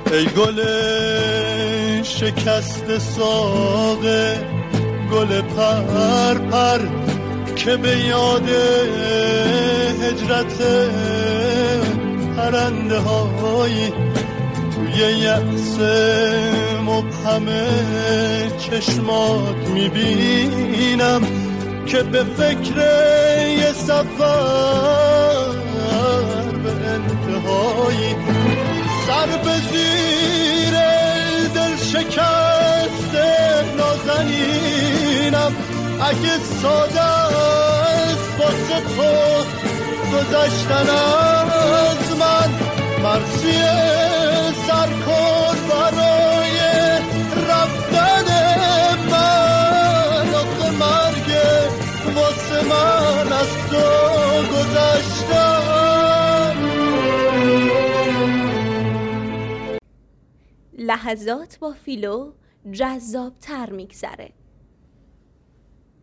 ای گل شکست ساقه، گل پر پر که به یاد هجرت پرنده هایی توی یأس مبهم چشمات میبینم که به فکر یه سفر به انتهایی سر به زیر دل شکست نازنینم. اگه ساده است واسه تو گذشتن از من، مرسی سر کن برای رفتن من. آخه مرگ واسه من از تو گذشتن. لحظات با فیلو جذاب تر میگذره.